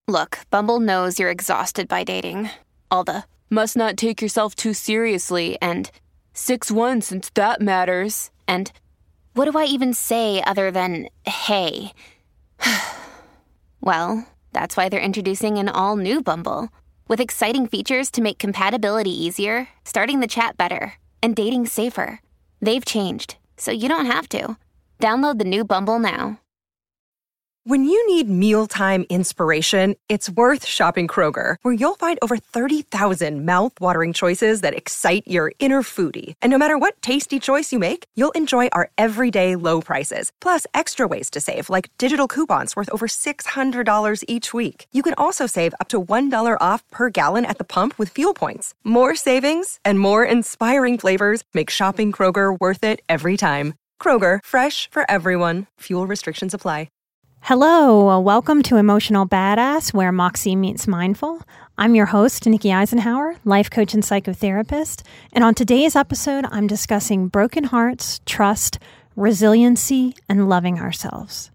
Look, Bumble knows you're exhausted by dating. All the must not take yourself too seriously and 6'1" since that matters. And what do I even say other than, hey? Well, that's why they're introducing an all-new Bumble with exciting features to make compatibility easier, starting the chat better, and dating safer. They've changed, so you don't have to. Download the new Bumble now. When you need mealtime inspiration, it's worth shopping Kroger, where you'll find over 30,000 mouth-watering choices that excite your inner foodie. And no matter what tasty choice you make, you'll enjoy our everyday low prices, plus extra ways to save, like digital coupons worth over $600 each week. You can also save up to $1 off per gallon at the pump with fuel points. More savings and more inspiring flavors make shopping Kroger worth it every time. Kroger, fresh for everyone. Fuel restrictions apply. Hello, welcome to Emotional Badass, where Moxie meets Mindful. I'm your host, Nikki Eisenhower, life coach and psychotherapist. And on today's episode, I'm discussing broken hearts, trust, resiliency, and loving ourselves.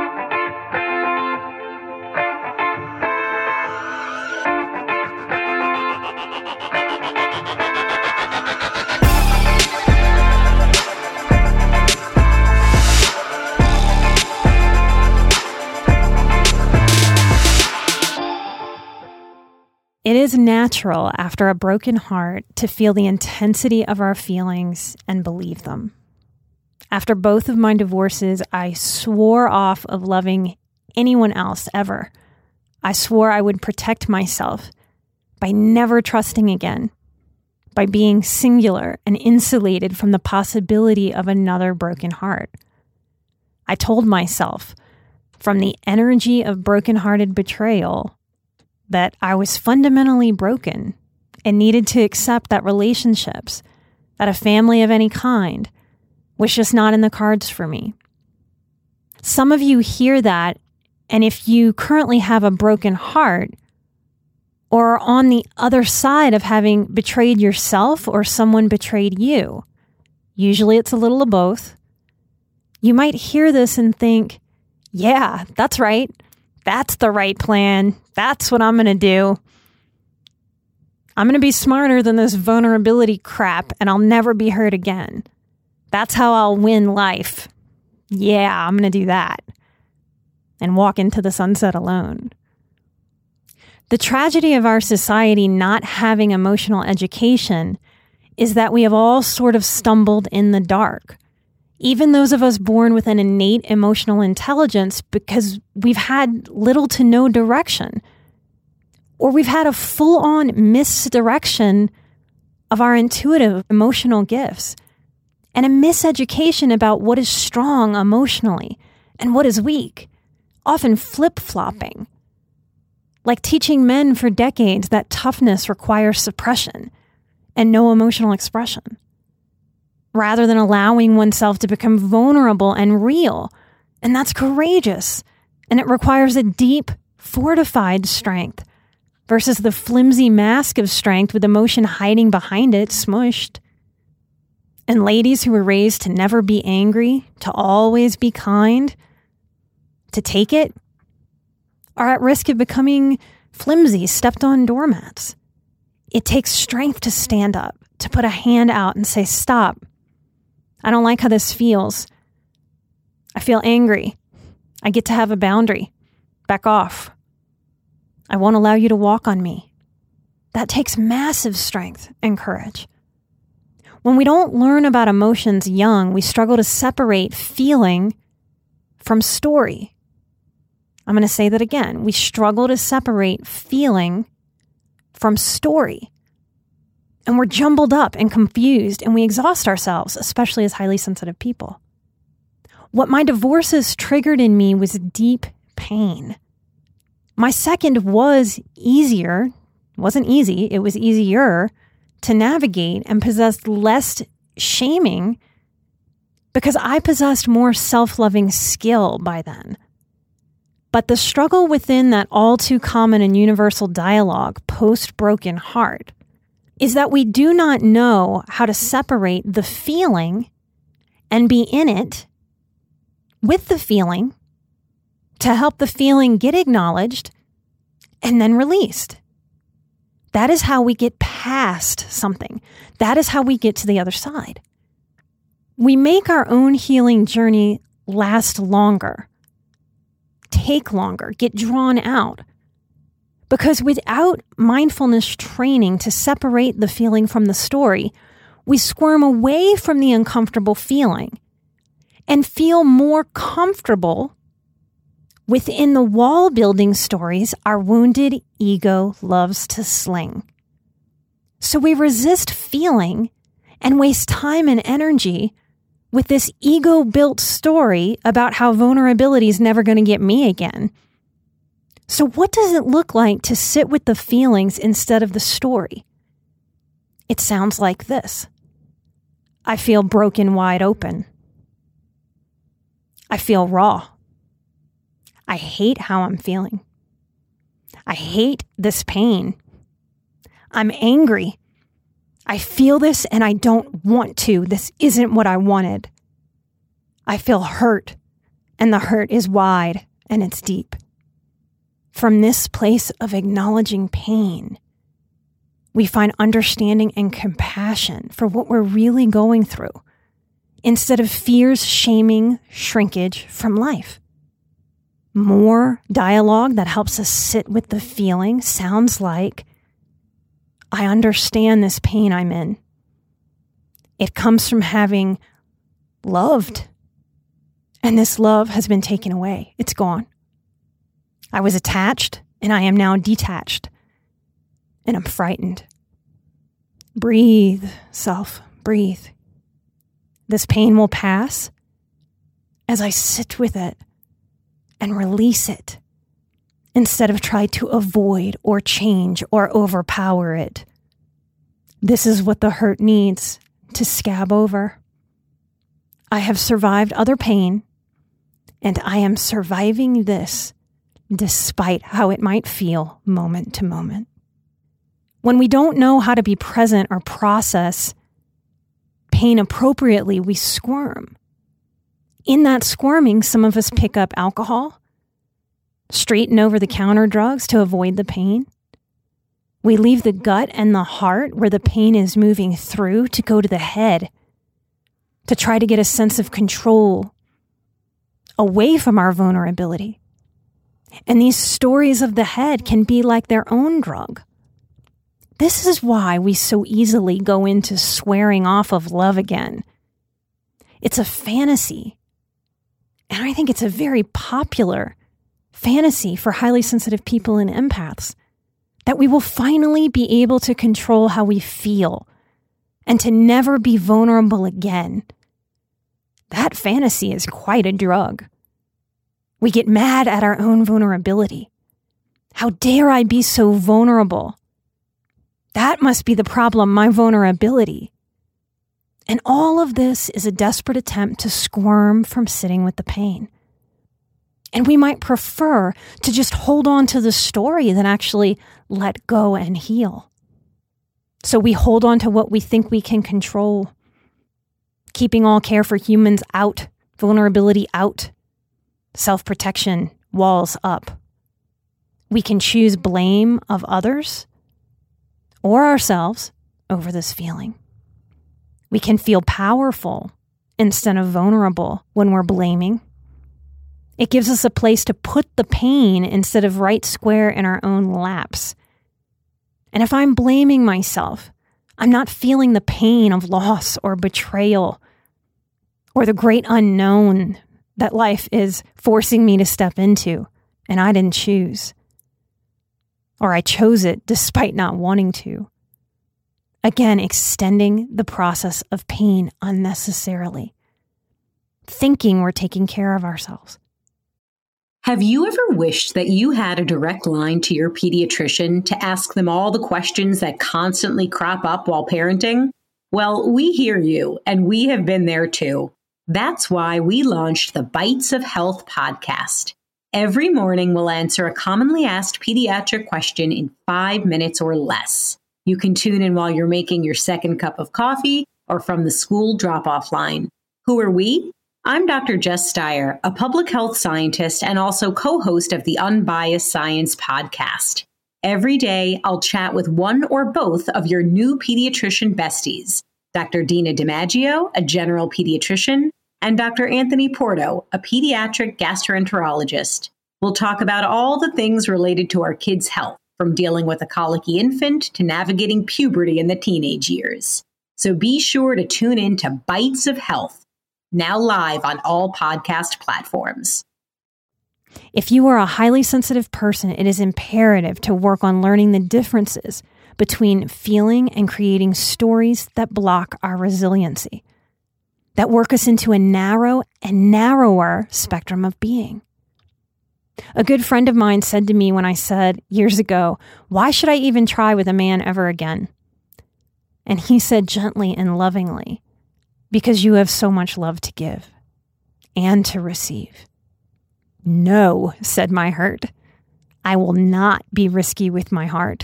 It is natural after a broken heart to feel the intensity of our feelings and believe them. After both of my divorces, I swore off of loving anyone else ever. I swore I would protect myself by never trusting again, by being singular and insulated from the possibility of another broken heart. I told myself, from the energy of brokenhearted betrayal, that I was fundamentally broken and needed to accept that relationships, that a family of any kind, was just not in the cards for me. Some of you hear that, and if you currently have a broken heart, or are on the other side of having betrayed yourself or someone betrayed you, usually it's a little of both, you might hear this and think, yeah, that's right. That's the right plan. That's what I'm going to do. I'm going to be smarter than this vulnerability crap, and I'll never be hurt again. That's how I'll win life. Yeah, I'm going to do that. And walk into the sunset alone. The tragedy of our society not having emotional education is that we have all sort of stumbled in the dark. Even those of us born with an innate emotional intelligence, because we've had little to no direction, or we've had a full-on misdirection of our intuitive emotional gifts, and a miseducation about what is strong emotionally and what is weak, often flip-flopping, like teaching men for decades that toughness requires suppression and no emotional expression, rather than allowing oneself to become vulnerable and real. And that's courageous. And it requires a deep, fortified strength versus the flimsy mask of strength with emotion hiding behind it, smushed. And ladies who were raised to never be angry, to always be kind, to take it, are at risk of becoming flimsy, stepped on doormats. It takes strength to stand up, to put a hand out and say, stop. I don't like how this feels. I feel angry. I get to have a boundary. Back off. I won't allow you to walk on me. That takes massive strength and courage. When we don't learn about emotions young, we struggle to separate feeling from story. I'm going to say that again. We struggle to separate feeling from story. And we're jumbled up and confused, and we exhaust ourselves, especially as highly sensitive people. What my divorces triggered in me was deep pain. My second was easier. It wasn't easy. It was easier to navigate and possessed less shaming because I possessed more self-loving skill by then. But the struggle within that all too common and universal dialogue post-broken heart is that we do not know how to separate the feeling and be in it with the feeling to help the feeling get acknowledged and then released. That is how we get past something. That is how we get to the other side. We make our own healing journey last longer, take longer, get drawn out. Because without mindfulness training to separate the feeling from the story, we squirm away from the uncomfortable feeling and feel more comfortable within the wall-building stories our wounded ego loves to sling. So we resist feeling and waste time and energy with this ego-built story about how vulnerability is never going to get me again. So what does it look like to sit with the feelings instead of the story? It sounds like this. I feel broken wide open. I feel raw. I hate how I'm feeling. I hate this pain. I'm angry. I feel this and I don't want to. This isn't what I wanted. I feel hurt, and the hurt is wide and it's deep. From this place of acknowledging pain, we find understanding and compassion for what we're really going through, instead of fears, shaming, shrinkage from life. More dialogue that helps us sit with the feeling sounds like, I understand this pain I'm in. It comes from having loved, and this love has been taken away. It's gone. I was attached, and I am now detached, and I'm frightened. Breathe, self, breathe. This pain will pass as I sit with it and release it, instead of try to avoid or change or overpower it. This is what the hurt needs to scab over. I have survived other pain, and I am surviving this despite how it might feel moment to moment. When we don't know how to be present or process pain appropriately, we squirm. In that squirming, some of us pick up alcohol, straighten over-the-counter drugs to avoid the pain. We leave the gut and the heart where the pain is moving through to go to the head to try to get a sense of control away from our vulnerability. And these stories of the head can be like their own drug. This is why we so easily go into swearing off of love again. It's a fantasy. And I think it's a very popular fantasy for highly sensitive people and empaths, that we will finally be able to control how we feel and to never be vulnerable again. That fantasy is quite a drug. We get mad at our own vulnerability. How dare I be so vulnerable? That must be the problem, my vulnerability. And all of this is a desperate attempt to squirm from sitting with the pain. And we might prefer to just hold on to the story than actually let go and heal. So we hold on to what we think we can control, keeping all care for humans out, vulnerability out, self-protection, walls up. We can choose blame of others or ourselves over this feeling. We can feel powerful instead of vulnerable when we're blaming. It gives us a place to put the pain instead of right square in our own laps. And if I'm blaming myself, I'm not feeling the pain of loss or betrayal or the great unknown that life is forcing me to step into, and I didn't choose. Or I chose it despite not wanting to. Again, extending the process of pain unnecessarily. Thinking we're taking care of ourselves. Have you ever wished that you had a direct line to your pediatrician to ask them all the questions that constantly crop up while parenting? Well, we hear you, and we have been there too. That's why we launched the Bites of Health podcast. Every morning, we'll answer a commonly asked pediatric question in 5 minutes or less. You can tune in while you're making your second cup of coffee or from the school drop-off line. Who are we? I'm Dr. Jess Steyer, a public health scientist and also co-host of the Unbiased Science podcast. Every day, I'll chat with one or both of your new pediatrician besties, Dr. Dina DiMaggio, a general pediatrician, and Dr. Anthony Porto, a pediatric gastroenterologist. We'll talk about all the things related to our kids' health, from dealing with a colicky infant to navigating puberty in the teenage years. So be sure to tune in to Bites of Health, now live on all podcast platforms. If you are a highly sensitive person, it is imperative to work on learning the differences between feeling and creating stories that block our resiliency, that work us into a narrow and narrower spectrum of being. A good friend of mine said to me when I said years ago, "Why should I even try with a man ever again?" And he said gently and lovingly, "Because you have so much love to give and to receive." "No," said my hurt. "I will not be risky with my heart."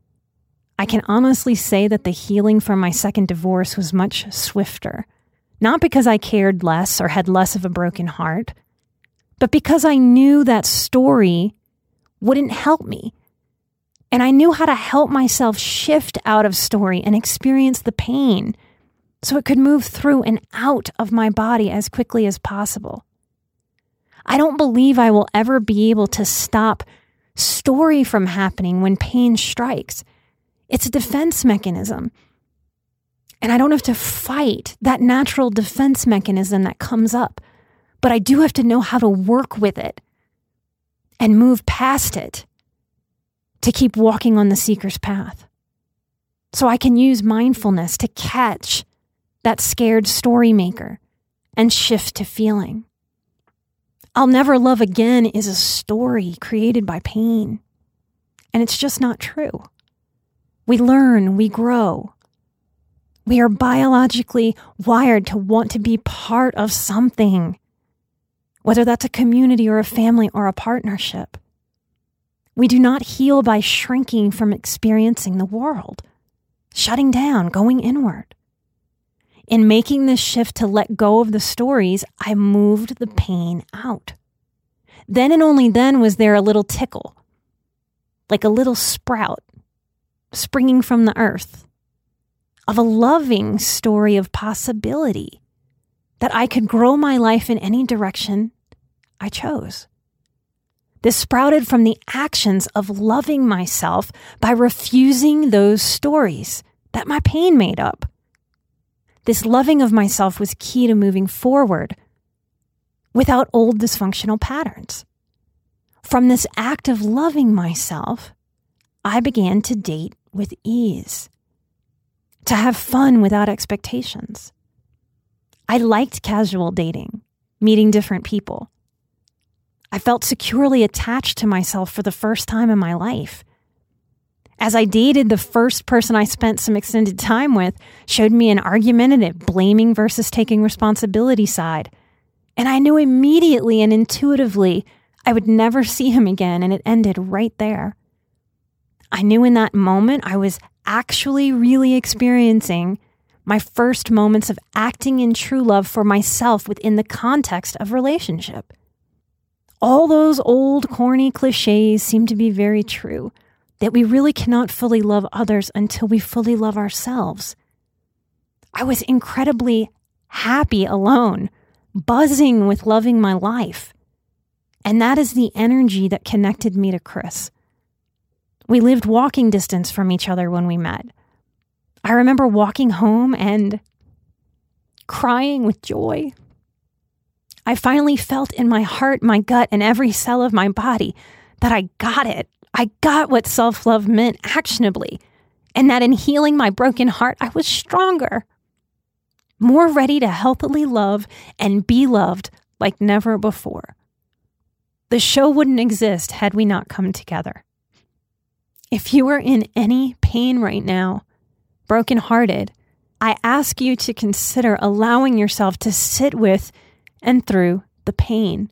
I can honestly say that the healing from my second divorce was much swifter, not because I cared less or had less of a broken heart, but because I knew that story wouldn't help me. And I knew how to help myself shift out of story and experience the pain so it could move through and out of my body as quickly as possible. I don't believe I will ever be able to stop story from happening when pain strikes. It's a defense mechanism. And I don't have to fight that natural defense mechanism that comes up, but I do have to know how to work with it and move past it to keep walking on the seeker's path. So I can use mindfulness to catch that scared story maker and shift to feeling. "I'll never love again" is a story created by pain. And it's just not true. We learn, we grow. We are biologically wired to want to be part of something, whether that's a community or a family or a partnership. We do not heal by shrinking from experiencing the world, shutting down, going inward. In making this shift to let go of the stories, I moved the pain out. Then and only then was there a little tickle, like a little sprout springing from the earth, of a loving story of possibility that I could grow my life in any direction I chose. This sprouted from the actions of loving myself by refusing those stories that my pain made up. This loving of myself was key to moving forward without old dysfunctional patterns. From this act of loving myself, I began to date with ease, to have fun without expectations. I liked casual dating, meeting different people. I felt securely attached to myself for the first time in my life. As I dated, the first person I spent some extended time with showed me an argumentative, blaming versus taking responsibility side. And I knew immediately and intuitively I would never see him again, and it ended right there. I knew in that moment I was actually really experiencing my first moments of acting in true love for myself within the context of relationship. All those old corny cliches seem to be very true, that we really cannot fully love others until we fully love ourselves. I was incredibly happy alone, buzzing with loving my life. And that is the energy that connected me to Chris. We lived walking distance from each other when we met. I remember walking home and crying with joy. I finally felt in my heart, my gut, and every cell of my body that I got it. I got what self-love meant actionably, and that in healing my broken heart, I was stronger, more ready to healthily love and be loved like never before. The show wouldn't exist had we not come together. If you are in any pain right now, brokenhearted, I ask you to consider allowing yourself to sit with and through the pain.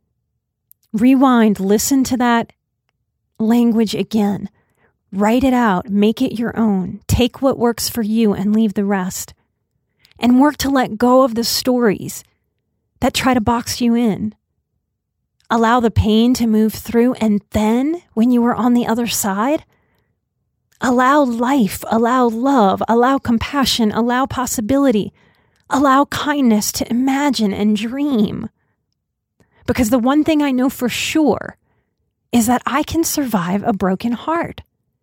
Rewind, listen to that language again. Write it out, make it your own. Take what works for you and leave the rest. And work to let go of the stories that try to box you in. Allow the pain to move through. And then when you are on the other side, allow life, allow love, allow compassion, allow possibility, allow kindness to imagine and dream. Because the one thing I know for sure is that I can survive a broken heart.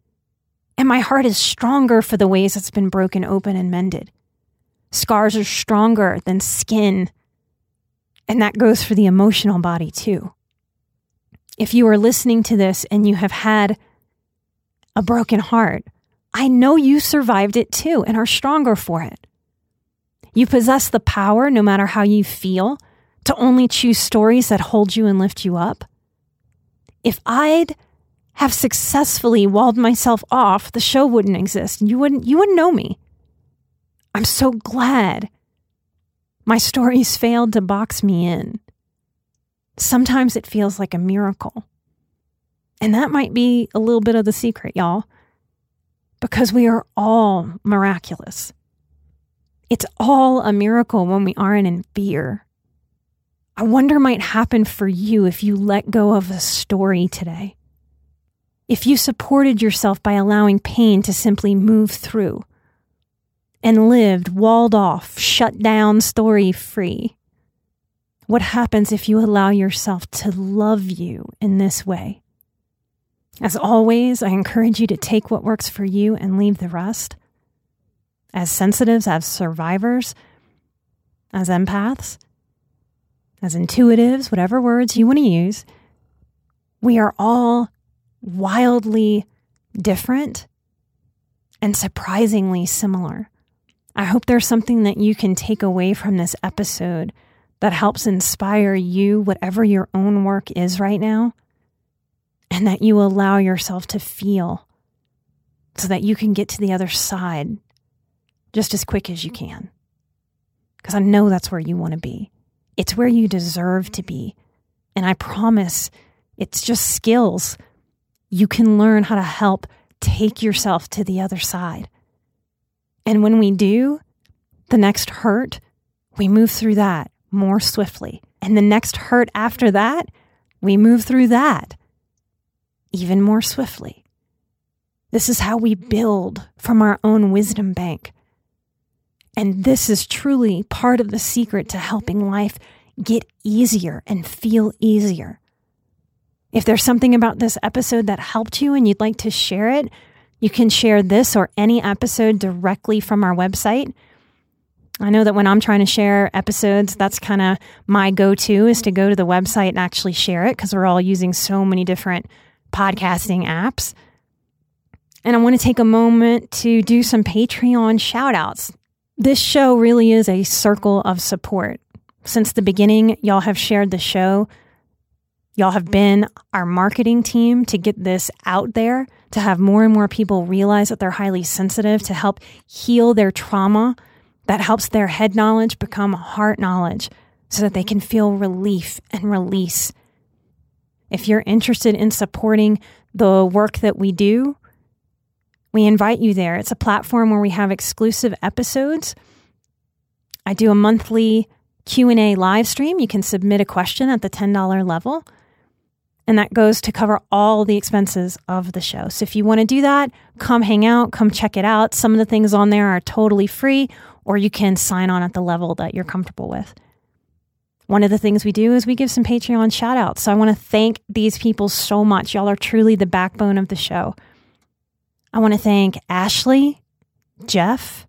And my heart is stronger for the ways it's been broken open and mended. Scars are stronger than skin. And that goes for the emotional body too. If you are listening to this and you have had a broken heart, I know you survived it too and are stronger for it. You possess the power, no matter how you feel, to only choose stories that hold you and lift you up. If I'd have successfully walled myself off, the show wouldn't exist. You wouldn't know me. I'm so glad my stories failed to box me in. Sometimes it feels like a miracle. And that might be a little bit of the secret, y'all, because we are all miraculous. It's all a miracle when we aren't in fear. I wonder might happen for you if you let go of a story today. If you supported yourself by allowing pain to simply move through and lived walled off, shut down, story free. What happens if you allow yourself to love you in this way? As always, I encourage you to take what works for you and leave the rest. As sensitives, as survivors, as empaths, as intuitives, whatever words you want to use, we are all wildly different and surprisingly similar. I hope there's something that you can take away from this episode that helps inspire you, whatever your own work is right now, and that you allow yourself to feel so that you can get to the other side just as quick as you can. Because I know that's where you want to be. It's where you deserve to be. And I promise it's just skills. You can learn how to help take yourself to the other side. And when we do, the next hurt, we move through that more swiftly. And the next hurt after that, we move through that even more swiftly. This is how we build from our own wisdom bank. And this is truly part of the secret to helping life get easier and feel easier. If there's something about this episode that helped you and you'd like to share it, you can share this or any episode directly from our website. I know that when I'm trying to share episodes, that's kind of my go-to, is to go to the website and actually share it, because we're all using so many different podcasting apps. And I want to take a moment to do some Patreon shout-outs. This show really is a circle of support. Since the beginning, y'all have shared the show. Y'all have been our marketing team to get this out there, to have more and more people realize that they're highly sensitive, to help heal their trauma that helps their head knowledge become heart knowledge so that they can feel relief and release. If you're interested in supporting the work that we do, we invite you there. It's a platform where we have exclusive episodes. I do a monthly Q&A live stream. You can submit a question at the $10 level. And that goes to cover all the expenses of the show. So if you want to do that, come hang out, come check it out. Some of the things on there are totally free, or you can sign on at the level that you're comfortable with. One of the things we do is we give some Patreon shout outs. So I want to thank these people so much. Y'all are truly the backbone of the show. I want to thank Ashley, Jeff,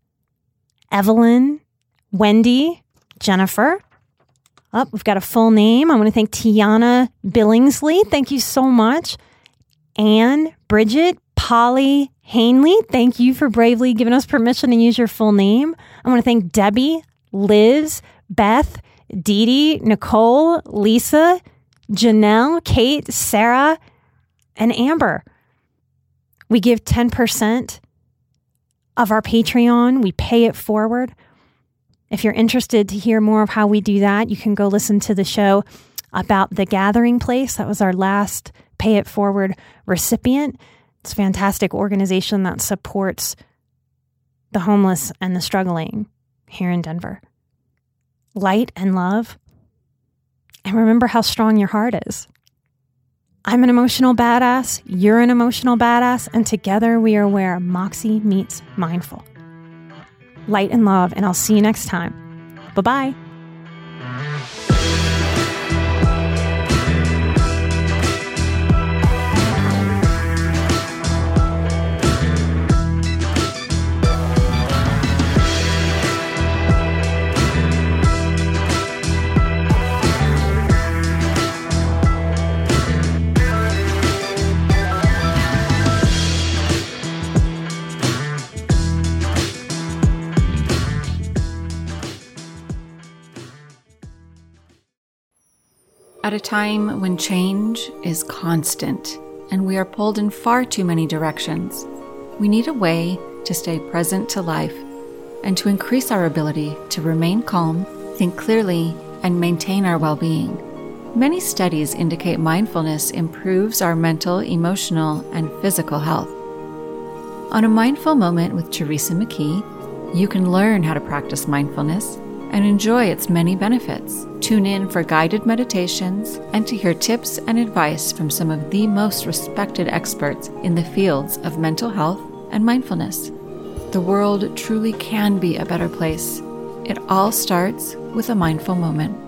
Evelyn, Wendy, Jennifer. Oh, we've got a full name. I want to thank Tiana Billingsley. Thank you so much. Anne, Bridget, Polly, Hanley. Thank you for bravely giving us permission to use your full name. I want to thank Debbie, Liz, Beth, Dee Dee, Nicole, Lisa, Janelle, Kate, Sarah, and Amber. We give 10% of our Patreon. We pay it forward. If you're interested to hear more of how we do that, you can go listen to the show about The Gathering Place. That was our last Pay It Forward recipient. It's a fantastic organization that supports the homeless and the struggling here in Denver. Light and love. And remember how strong your heart is. I'm an emotional badass, you're an emotional badass, and together we are where Moxie meets mindful. Light and love, and I'll see you next time. Bye-bye. At a time when change is constant and we are pulled in far too many directions, we need a way to stay present to life and to increase our ability to remain calm, think clearly, and maintain our well-being. Many studies indicate mindfulness improves our mental, emotional, and physical health. On A Mindful Moment with Teresa McKee, you can learn how to practice mindfulness and enjoy its many benefits. Tune in for guided meditations and to hear tips and advice from some of the most respected experts in the fields of mental health and mindfulness. The world truly can be a better place. It all starts with a mindful moment.